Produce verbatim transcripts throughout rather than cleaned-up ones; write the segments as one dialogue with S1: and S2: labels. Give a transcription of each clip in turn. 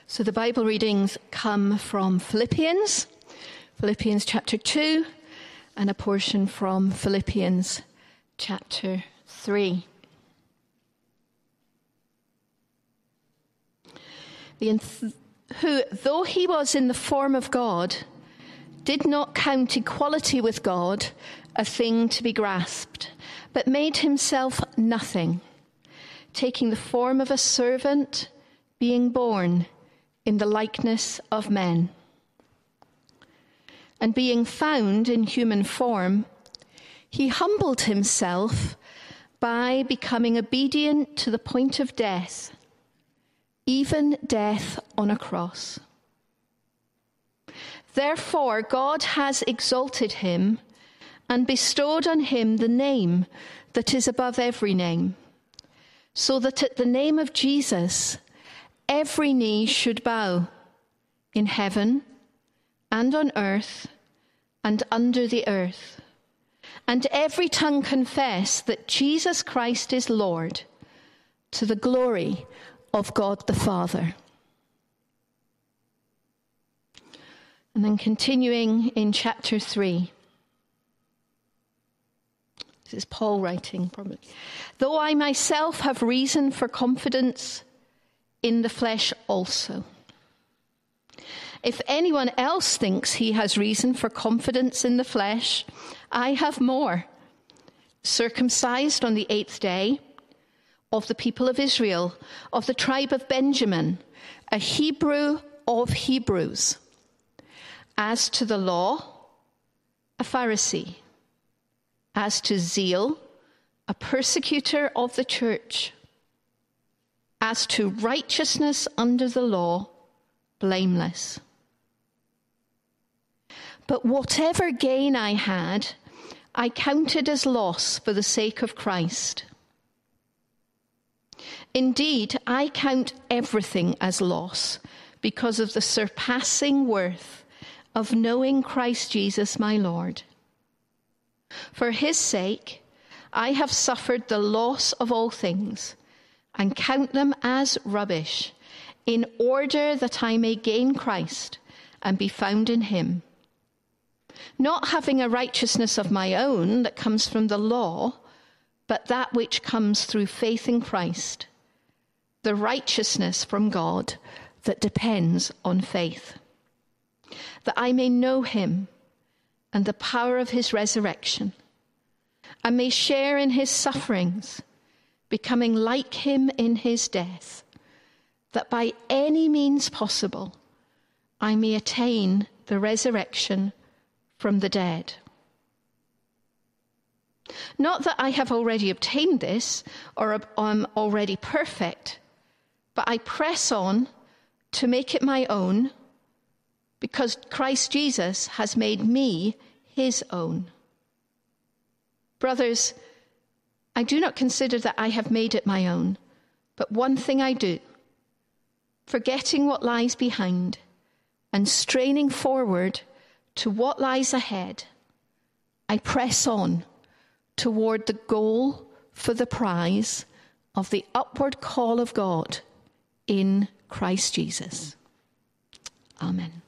S1: So the Bible readings come from Philippians, Philippians chapter two, and a portion from Philippians chapter three. The who, though he was in the form of God, did not count equality with God a thing to be grasped, but made himself nothing, taking the form of a servant, being born in the likeness of men. And being found in human form, he humbled himself by becoming obedient to the point of death, even death on a cross. Therefore, God has exalted him and bestowed on him the name that is above every name, so that at the name of Jesus, every knee should bow, in heaven and on earth and under the earth, and every tongue confess that Jesus Christ is Lord, to the glory of God the Father. And then continuing in chapter three. This is Paul writing, probably. Though I myself have reason for confidence in the flesh also. If anyone else thinks he has reason for confidence in the flesh, I have more. Circumcised on the eighth day, of the people of Israel, of the tribe of Benjamin, a Hebrew of Hebrews. As to the law, a Pharisee. As to zeal, a persecutor of the church. As to righteousness under the law, blameless. But whatever gain I had, I counted as loss for the sake of Christ. Indeed, I count everything as loss because of the surpassing worth of knowing Christ Jesus my Lord. For his sake, I have suffered the loss of all things, and count them as rubbish, in order that I may gain Christ and be found in him, not having a righteousness of my own that comes from the law, but that which comes through faith in Christ, the righteousness from God that depends on faith, that I may know him and the power of his resurrection, and may share in his sufferings, becoming like him in his death, that by any means possible I may attain the resurrection from the dead. Not that I have already obtained this, or am already perfect, but I press on to make it my own, because Christ Jesus has made me his own. Brothers, I do not consider that I have made it my own, but one thing I do, forgetting what lies behind and straining forward to what lies ahead, I press on toward the goal for the prize of the upward call of God in Christ Jesus. Amen.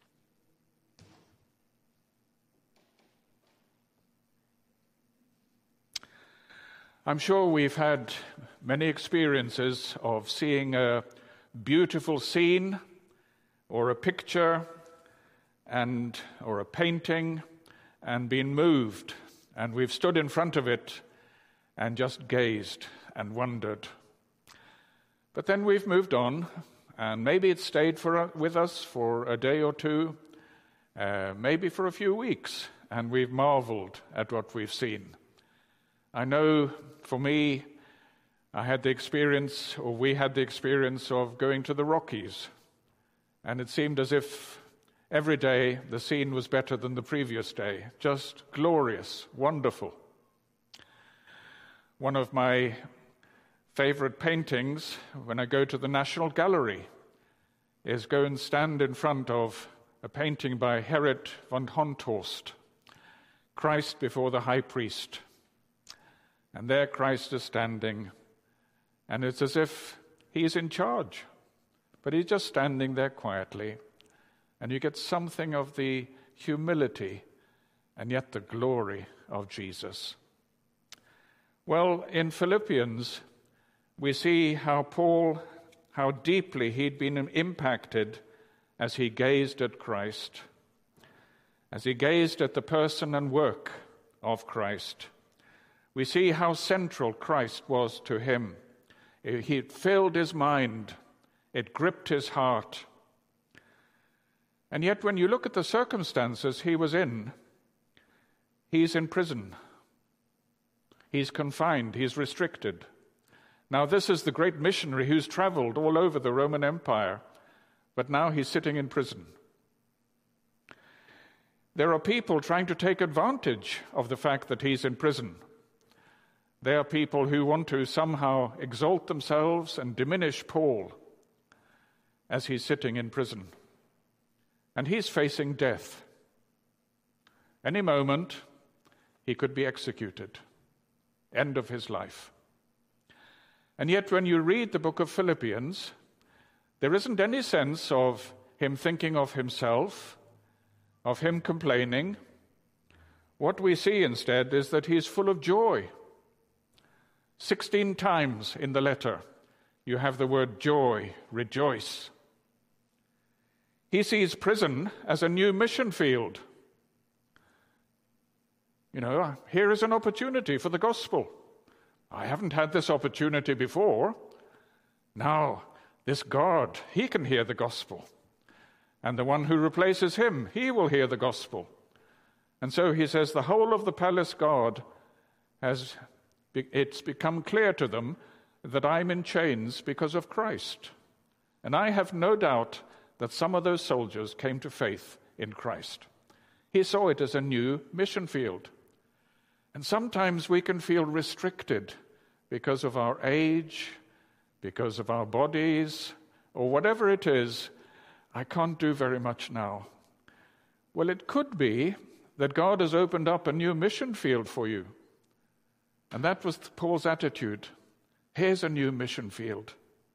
S2: I'm sure we've had many experiences of seeing a beautiful scene or a picture and or a painting and been moved, and we've stood in front of it and just gazed and wondered. But then we've moved on, and maybe it stayed for with us for a day or two, uh, maybe for a few weeks, and we've marveled at what we've seen. I know for me, I had the experience, or we had the experience of going to the Rockies, and it seemed as if every day the scene was better than the previous day. Just glorious, wonderful. One of my favorite paintings when I go to the National Gallery is go and stand in front of a painting by Gerrit van Honthorst, Christ before the high priest. And there Christ is standing, and it's as if he is in charge. but he's just standing there quietly. And you get something of the humility and yet the glory of Jesus. Well, in Philippians, we see how Paul, how deeply he'd been impacted as he gazed at Christ, as he gazed at the person and work of Christ. We see how central Christ was to him. He filled his mind. It gripped his heart. And yet when you look at the circumstances he was in, he's in prison. He's confined. He's restricted. Now this is the great missionary who's traveled all over the Roman Empire, but now he's sitting in prison. There are people trying to take advantage of the fact that he's in prison. There are people who want to somehow exalt themselves and diminish Paul as he's sitting in prison. And he's facing death. Any moment, he could be executed. End of his life. And yet when you read the book of Philippians, there isn't any sense of him thinking of himself, of him complaining. What we see instead is that he's full of joy. Sixteen times in the letter, you have the word joy, rejoice. He sees prison as a new mission field. You know, here is an opportunity for the gospel. I haven't had this opportunity before. Now, this God, he can hear the gospel. And the one who replaces him, he will hear the gospel. And so he says, the whole of the palace guard has, it's become clear to them that I'm in chains because of Christ. And I have no doubt that some of those soldiers came to faith in Christ. He saw it as a new mission field. And sometimes we can feel restricted because of our age, because of our bodies, or whatever it is. I can't do very much now. Well, it could be that God has opened up a new mission field for you. And that was Paul's attitude. Here's a new mission field.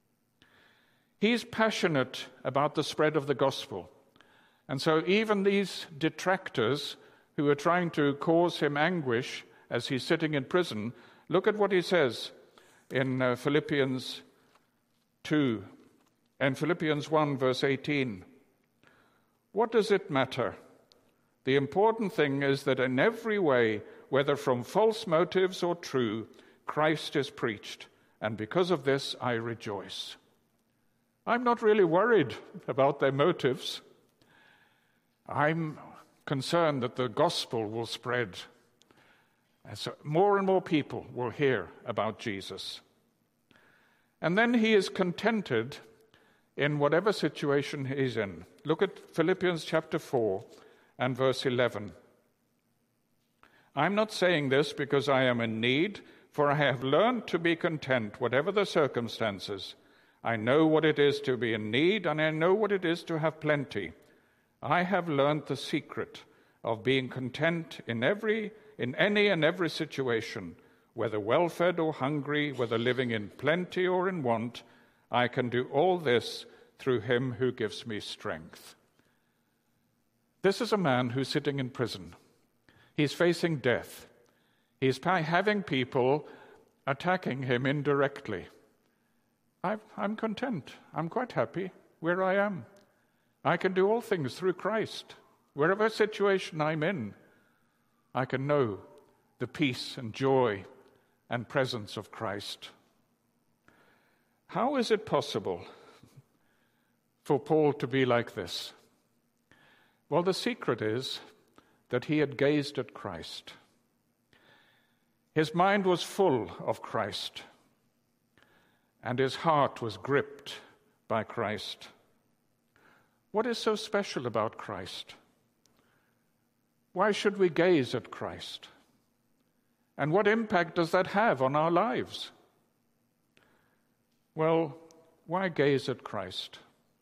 S2: He's passionate about the spread of the gospel. And so even these detractors who are trying to cause him anguish as he's sitting in prison, look at what he says in uh, Philippians two and Philippians one, verse eighteen. What does it matter? The important thing is that in every way, whether from false motives or true, Christ is preached, and because of this I rejoice. I'm not really worried about their motives. I'm concerned that the gospel will spread. And so more and more people will hear about Jesus. And then he is contented in whatever situation he's in. Look at Philippians chapter four and verse eleven. I'm not saying this because I am in need, for I have learned to be content, whatever the circumstances. I know what it is to be in need, and I know what it is to have plenty. I have learned the secret of being content in every, in any and every situation, whether well-fed or hungry, whether living in plenty or in want. I can do all this through him who gives me strength. This is a man who's sitting in prison. He's facing death. He's having people attacking him indirectly. I'm content. I'm quite happy where I am. I can do all things through Christ. Wherever situation I'm in, I can know the peace and joy and presence of Christ. How is it possible for Paul to be like this? Well, the secret is that he had gazed at Christ. His mind was full of Christ, and his heart was gripped by Christ. What is so special about Christ? Why should we gaze at Christ? And what impact does that have on our lives? Well, why gaze at Christ?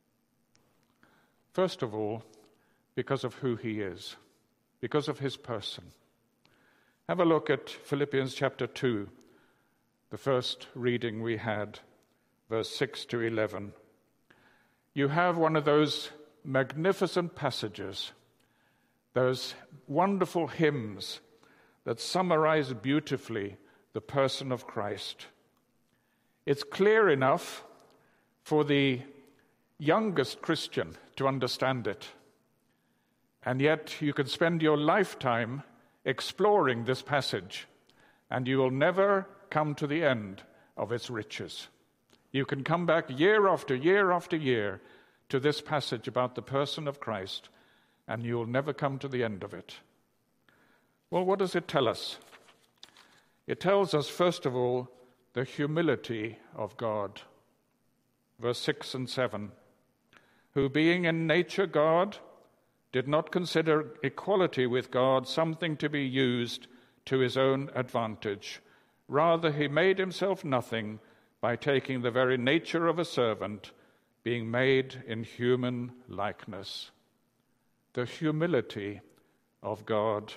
S2: First of all, because of who he is, because of his person. Have a look at Philippians chapter two, the first reading we had, verse six to eleven. you have one of those magnificent passages, those wonderful hymns that summarize beautifully the person of Christ. It's clear enough for the youngest Christian to understand it. And yet you can spend your lifetime exploring this passage, and you will never come to the end of its riches. You can come back year after year after year to this passage about the person of Christ, and you will never come to the end of it. Well, what does it tell us? It tells us, first of all, the humility of God. Verse six and seven. Who being in nature God, did not consider equality with God something to be used to his own advantage. Rather, he made himself nothing by taking the very nature of a servant, being made in human likeness. The humility of God.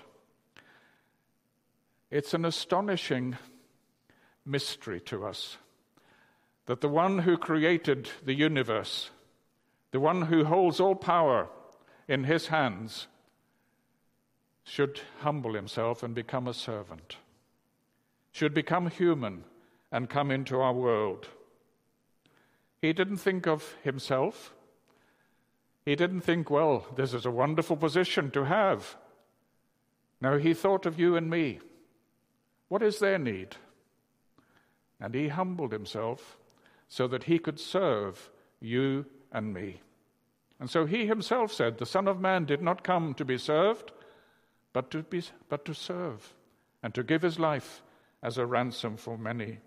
S2: It's an astonishing mystery to us that the one who created the universe, the one who holds all power in his hands, should humble himself and become a servant, should become human and come into our world. He didn't think of himself. He didn't think, well, this is a wonderful position to have. No, he thought of you and me. What is their need? And he humbled himself so that he could serve you and me. And so he himself said, the Son of Man did not come to be served, but to be, but to serve, and to give his life as a ransom for many.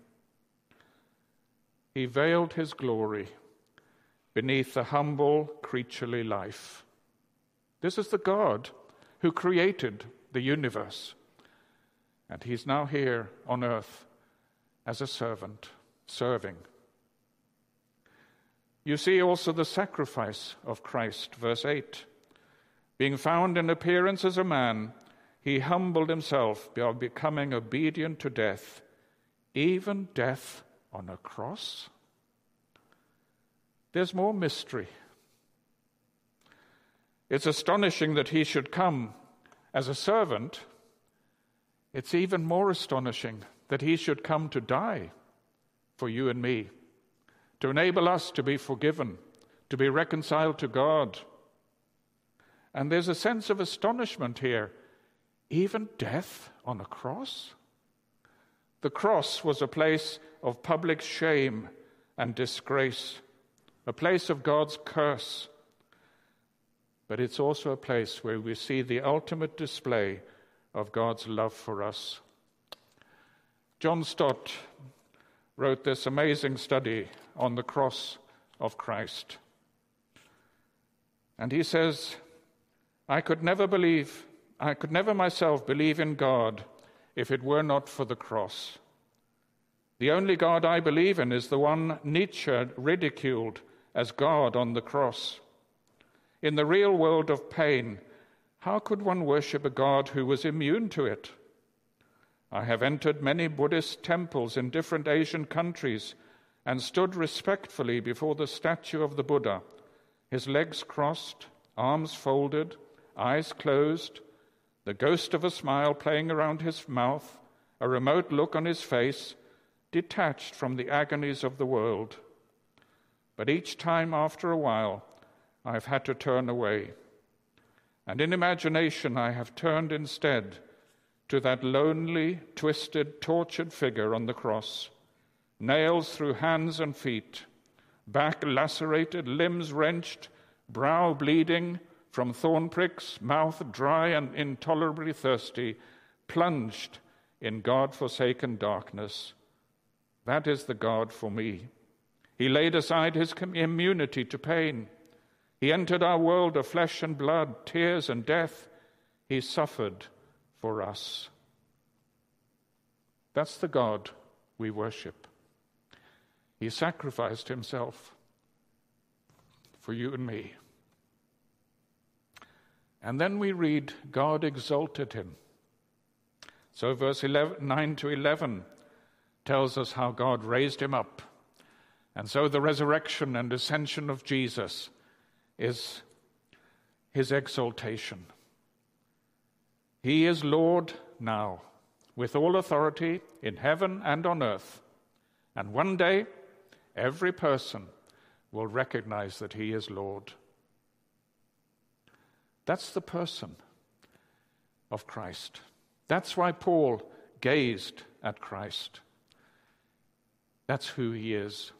S2: He veiled his glory beneath the humble, creaturely life. This is the God who created the universe, and he's now here on earth as a servant, serving. You see also the sacrifice of Christ, verse eight. Being found in appearance as a man, he humbled himself by becoming obedient to death, even death on a cross. There's more mystery. It's astonishing that he should come as a servant. It's even more astonishing that he should come to die for you and me, to enable us to be forgiven, to be reconciled to God. And there's a sense of astonishment here. Even death on a cross? The cross was a place of public shame and disgrace, a place of God's curse. But it's also a place where we see the ultimate display of God's love for us. John Stott wrote this amazing study on the cross of Christ. And he says, I could never believe, I could never myself believe in God if it were not for the cross. The only God I believe in is the one Nietzsche ridiculed as God on the cross. In the real world of pain, how could one worship a God who was immune to it? I have entered many Buddhist temples in different Asian countries and stood respectfully before the statue of the Buddha, his legs crossed, arms folded, eyes closed, the ghost of a smile playing around his mouth, a remote look on his face, detached from the agonies of the world. But each time after a while, I have had to turn away. And in imagination, I have turned instead to that lonely, twisted, tortured figure on the cross, nails through hands and feet, back lacerated, limbs wrenched, brow bleeding from thorn pricks, mouth dry and intolerably thirsty, plunged in God-forsaken darkness. That is the God for me. He laid aside his immunity to pain. He entered our world of flesh and blood, tears and death. He suffered for us. That's the God we worship. He sacrificed himself for you and me. And then we read, God exalted him. So verse eleven, nine to eleven tells us how God raised him up And so the resurrection and ascension of Jesus is his exaltation. He is Lord now, with all authority in heaven and on earth. And one day, every person will recognize that he is Lord. That's the person of Christ. That's why Paul gazed at Christ. That's who he is.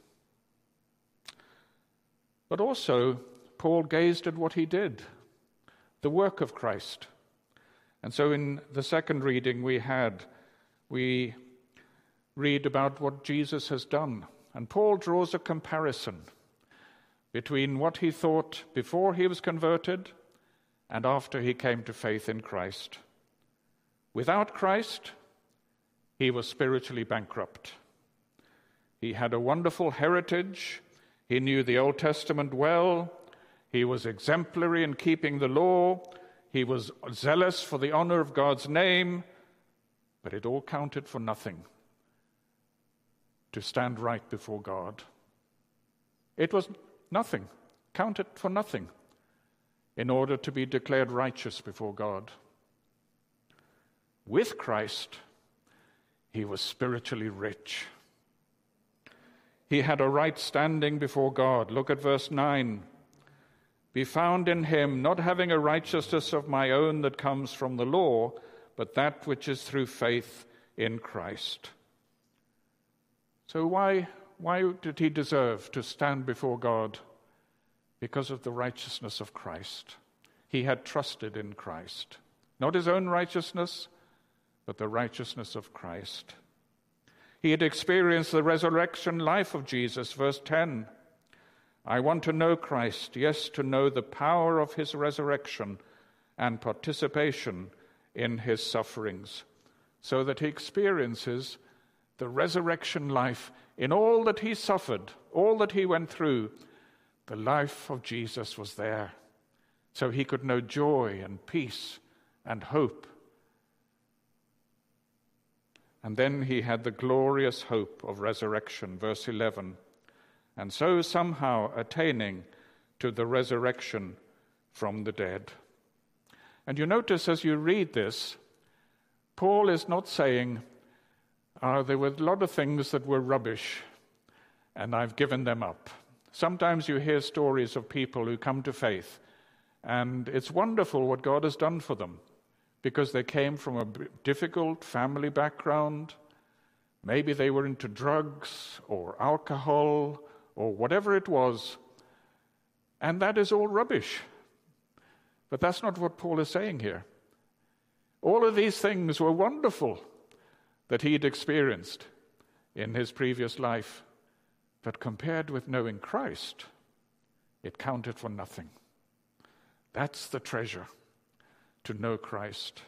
S2: But also, Paul gazed at what he did, the work of Christ. And so in the second reading we had, we read about what Jesus has done. And Paul draws a comparison between what he thought before he was converted and after he came to faith in Christ. Without Christ, he was spiritually bankrupt. He had a wonderful heritage. He knew the Old Testament well. He was exemplary in keeping the law. He was zealous for the honor of God's name. But it all counted for nothing to stand right before God. It was nothing, counted for nothing in order to be declared righteous before God. With Christ, he was spiritually rich. He had a right standing before God. Look at verse nine. Be found in him, not having a righteousness of my own that comes from the law, but that which is through faith in Christ. So why, why did he deserve to stand before God? Because of the righteousness of Christ. He had trusted in Christ. Not his own righteousness, but the righteousness of Christ. He had experienced the resurrection life of Jesus, verse ten. I want to know Christ, yes, to know the power of his resurrection and participation in his sufferings, so that he experiences the resurrection life in all that he suffered, all that he went through. The life of Jesus was there, so he could know joy and peace and hope. And then he had the glorious hope of resurrection, verse eleven, and so somehow attaining to the resurrection from the dead. And you notice as you read this, Paul is not saying, oh, there were a lot of things that were rubbish, and I've given them up. Sometimes you hear stories of people who come to faith, and it's wonderful what God has done for them, because they came from a difficult family background. Maybe they were into drugs or alcohol or whatever it was, and that is all rubbish. But that's not what Paul is saying here. All of these things were wonderful that he'd experienced in his previous life, but compared with knowing Christ, it counted for nothing. That's the treasure, to know Christ.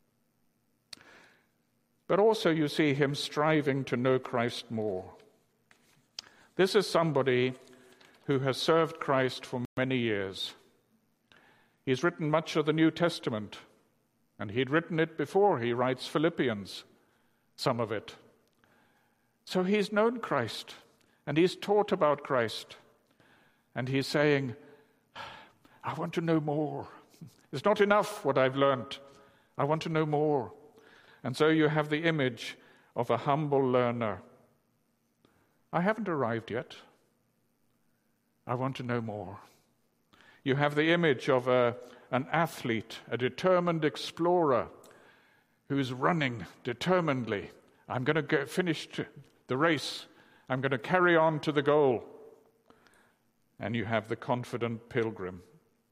S2: But also you see him striving to know Christ more. This is somebody who has served Christ for many years. He's written much of the New Testament, and he'd written it before he writes Philippians, some of it. So he's known Christ, and he's taught about Christ, and he's saying, I want to know more. It's not enough what I've learnt. I want to know more. And so you have the image of a humble learner. I haven't arrived yet. I want to know more. You have the image of a, an athlete, a determined explorer who's running determinedly. I'm going to get, finish the race. I'm going to carry on to the goal. And you have the confident pilgrim.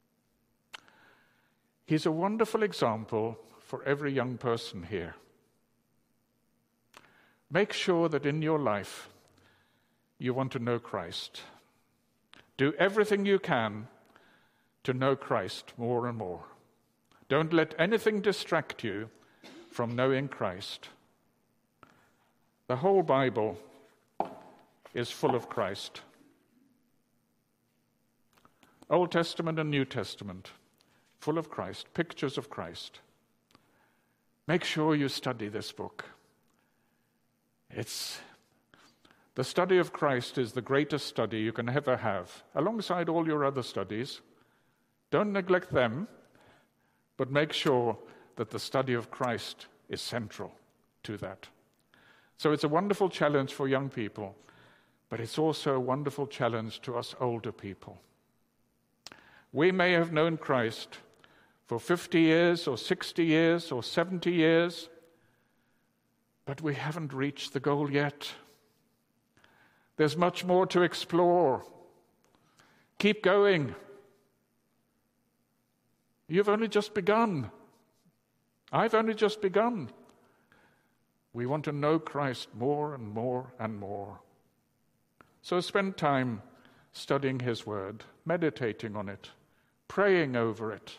S2: He's a wonderful example for every young person here. Make sure that in your life you want to know Christ. Do everything you can to know Christ more and more. Don't let anything distract you from knowing Christ. The whole Bible is full of Christ. Old Testament and New Testament, full of Christ, pictures of Christ. Make sure you study this book. It's The study of Christ is the greatest study you can ever have, alongside all your other studies. Don't neglect them, but make sure that the study of Christ is central to that. So it's a wonderful challenge for young people, but it's also a wonderful challenge to us older people. We may have known Christ for fifty years or sixty years or seventy years, but we haven't reached the goal yet. There's much more to explore. Keep going. You've only just begun. I've only just begun. We want to know Christ more and more and more. So spend time studying His Word, meditating on it, praying over it.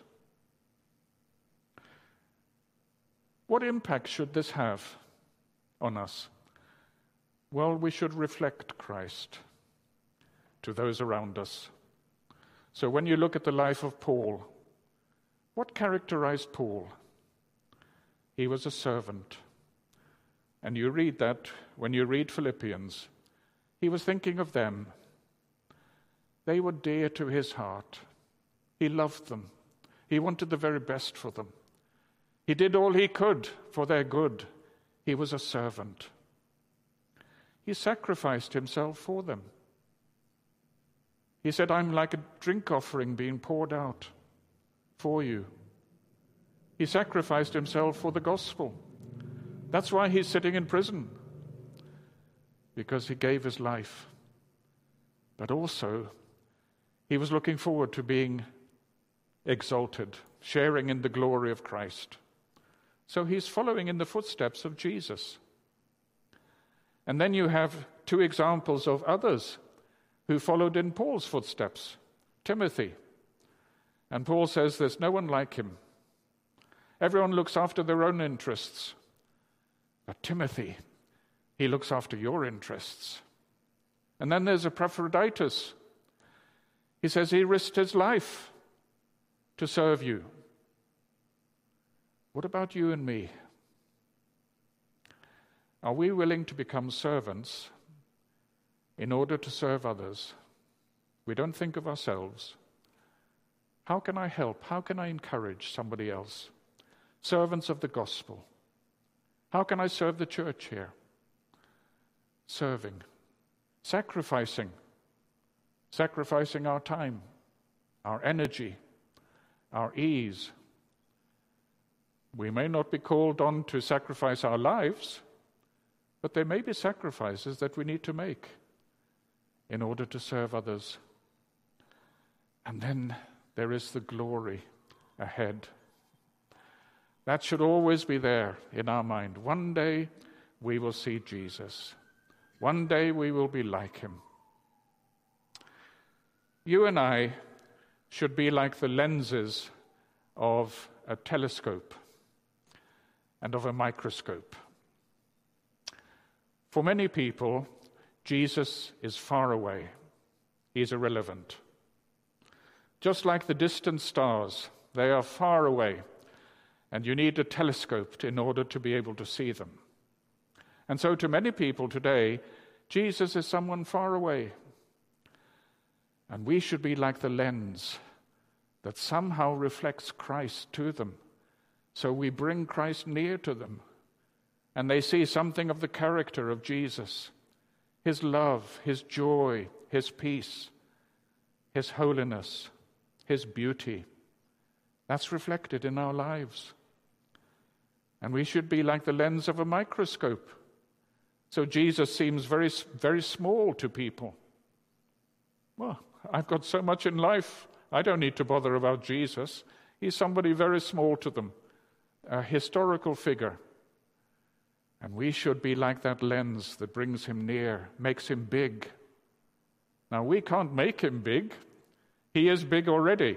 S2: What impact should this have on us? Well, we should reflect Christ to those around us. So when you look at the life of Paul, what characterized Paul? He was a servant. And you read that when you read Philippians. He was thinking of them. They were dear to his heart. He loved them. He wanted the very best for them. He did all he could for their good. He was a servant. He sacrificed himself for them. He said, I'm like a drink offering being poured out for you. He sacrificed himself for the gospel. That's why he's sitting in prison, because he gave his life. But also, he was looking forward to being exalted, sharing in the glory of Christ. So he's following in the footsteps of Jesus. And then you have two examples of others who followed in Paul's footsteps. Timothy. And Paul says there's no one like him. Everyone looks after their own interests. But Timothy, he looks after your interests. And then there's Epaphroditus. He says he risked his life to serve you. What about you and me? Are we willing to become servants in order to serve others? We don't think of ourselves. How can I help? How can I encourage somebody else? Servants of the gospel. How can I serve the church here? Serving. Sacrificing. Sacrificing our time, our energy, our ease. We may not be called on to sacrifice our lives, but there may be sacrifices that we need to make in order to serve others. And then there is the glory ahead. That should always be there in our mind. One day we will see Jesus. One day we will be like him. You and I should be like the lenses of a telescope and of a microscope. For many people, Jesus is far away. He is irrelevant. Just like the distant stars, they are far away, and you need a telescope in order to be able to see them. And so to many people today, Jesus is someone far away. And we should be like the lens that somehow reflects Christ to them. So we bring Christ near to them, and they see something of the character of Jesus, his love, his joy, his peace, his holiness, his beauty. That's reflected in our lives. And we should be like the lens of a microscope. So Jesus seems very, very small to people. Well, I've got so much in life, I don't need to bother about Jesus. He's somebody very small to them, a historical figure. And we should be like that lens that brings him near, makes him big. Now, we can't make him big. He is big already.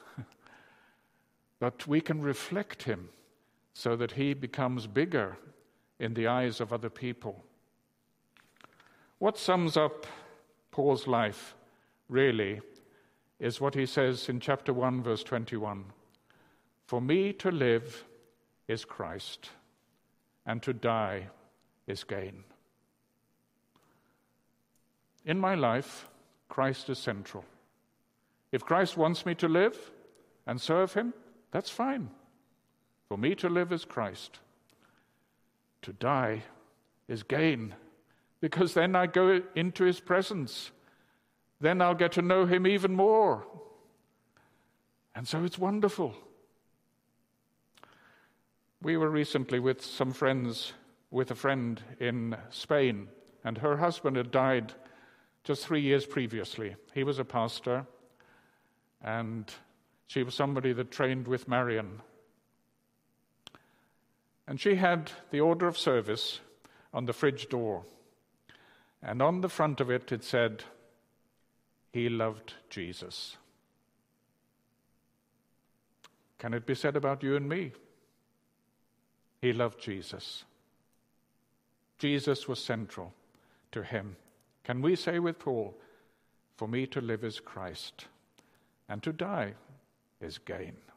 S2: But we can reflect him so that he becomes bigger in the eyes of other people. What sums up Paul's life, really, is what he says in chapter one, verse twenty-one. For me to live is Christ, and to die is gain. in my life, Christ is central. If Christ wants me to live and serve him, that's fine. For me to live is Christ. To die is gain, because then I go into his presence. Then I'll get to know him even more. And so it's wonderful. We were recently with some friends, with a friend in Spain, and her husband had died just three years previously. He was a pastor, and she was somebody that trained with Marion. And she had the order of service on the fridge door. And on the front of it, it said, "He loved Jesus." Can it be said about you and me? He loved Jesus. Jesus was central to him. Can we say with Paul, "For me to live is Christ, and to die is gain"?